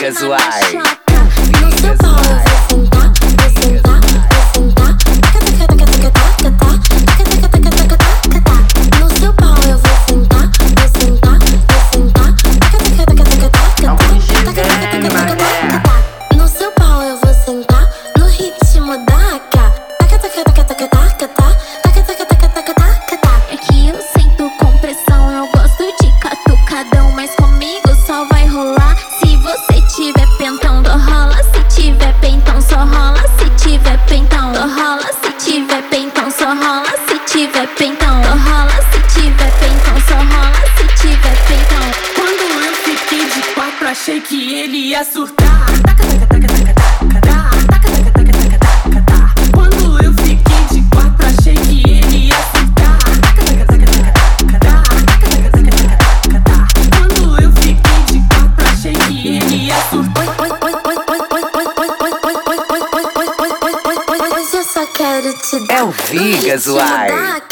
Vigas, uai. No seu pau eu vou sentar, vou sentar, vou sentar. No seu pau eu vou sentar, vou sentar, vou sentar. No seu pau eu vou sentar, no ritmo da AK. É que eu sinto compressão, eu gosto de catucadão, mas comigo só vai rolar se você tiver pentão. Só rola se tiver pentão, só rola se tiver pentão. Só rola se tiver pentão, só rola se tiver pentão. Só rola se tiver pentão, só rola se tiver pentão. Quando eu fiquei de quatro, achei que ele ia surtar. Quando eu fiquei de quatro, achei que ele ia surtar. Quando eu fiquei de quatro, achei que ele ia surtar. Hoje eu só quero te dar É o Vigas, no ritmo uai. da AK.